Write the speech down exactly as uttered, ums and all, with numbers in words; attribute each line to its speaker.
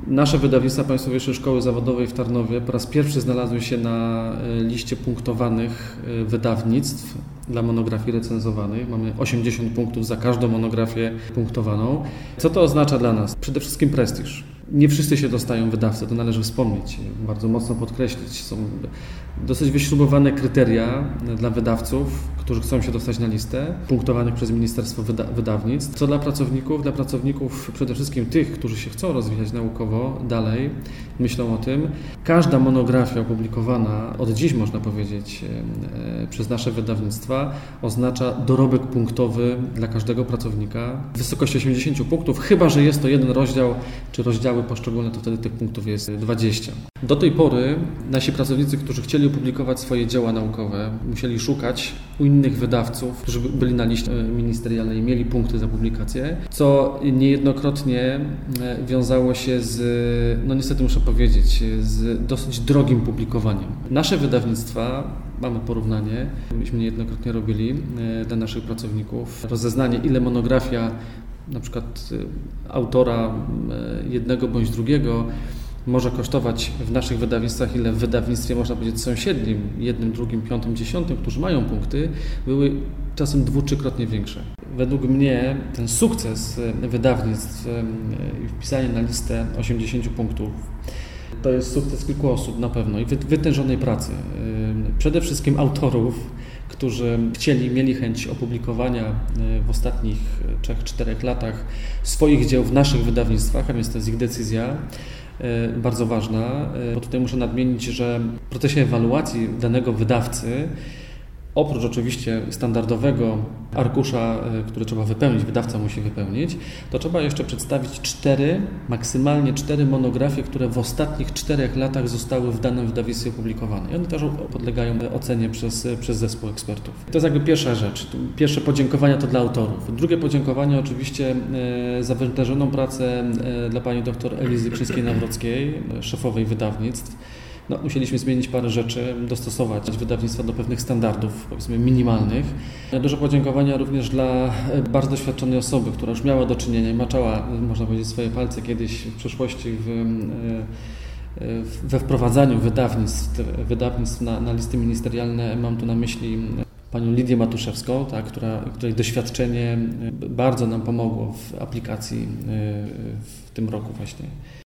Speaker 1: Nasze wydawnictwa Państwowej Wyższej Szkoły Zawodowej w Tarnowie po raz pierwszy znalazły się na liście punktowanych wydawnictw dla monografii recenzowanych. Mamy osiemdziesiąt punktów za każdą monografię punktowaną. Co to oznacza dla nas? Przede wszystkim prestiż. Nie wszyscy się dostają wydawcy, to należy wspomnieć, bardzo mocno podkreślić. Są dosyć wyśrubowane kryteria dla wydawców, którzy chcą się dostać na listę, punktowanych przez Ministerstwo Wyda- Wydawnictw. Co dla pracowników? Dla pracowników przede wszystkim tych, którzy się chcą rozwijać naukowo dalej, myślą o tym. Każda monografia opublikowana, od dziś można powiedzieć, e, przez nasze wydawnictwa oznacza dorobek punktowy dla każdego pracownika w wysokości osiemdziesiąt punktów, chyba że jest to jeden rozdział, czy rozdziały poszczególne, to wtedy tych punktów jest dwadzieścia. Do tej pory nasi pracownicy, którzy chcieli opublikować swoje dzieła naukowe, musieli szukać u innych wydawców, którzy byli na liście ministerialnej i mieli punkty za publikację, co niejednokrotnie wiązało się z, no niestety muszę powiedzieć, z dosyć drogim publikowaniem. Nasze wydawnictwa, mamy porównanie, myśmy niejednokrotnie robili dla naszych pracowników rozeznanie, ile monografia na przykład autora jednego bądź drugiego może kosztować w naszych wydawnictwach, ile w wydawnictwie, można powiedzieć, sąsiednim, jednym, drugim, piątym, dziesiątym, którzy mają punkty, były czasem dwu, trzykrotnie większe. Według mnie ten sukces wydawnictw i wpisanie na listę osiemdziesiąt punktów to jest sukces kilku osób na pewno i wytężonej pracy. Przede wszystkim autorów, którzy chcieli, mieli chęć opublikowania w ostatnich trzech czterech latach swoich dzieł w naszych wydawnictwach, a więc to jest ich decyzja bardzo ważna, bo tutaj muszę nadmienić, że w procesie ewaluacji danego wydawcy, oprócz oczywiście standardowego arkusza, który trzeba wypełnić, wydawca musi wypełnić, to trzeba jeszcze przedstawić cztery, maksymalnie cztery monografie, które w ostatnich czterech latach zostały w danym wydawnictwie opublikowane. I one też podlegają ocenie przez, przez zespół ekspertów. To jest jakby pierwsza rzecz. Pierwsze podziękowania to dla autorów. Drugie podziękowania oczywiście za wytężoną pracę dla pani doktor Elizy Krzyńskiej-Nawrockiej, szefowej wydawnictw. No, musieliśmy zmienić parę rzeczy, dostosować wydawnictwa do pewnych standardów, powiedzmy minimalnych. Duże podziękowania również dla bardzo doświadczonej osoby, która już miała do czynienia i maczała, można powiedzieć, swoje palce kiedyś w przeszłości w, we wprowadzaniu wydawnictw, wydawnictw na, na listy ministerialne. Mam tu na myśli panią Lidię Matuszewską, ta, która, której doświadczenie bardzo nam pomogło w aplikacji w tym roku właśnie.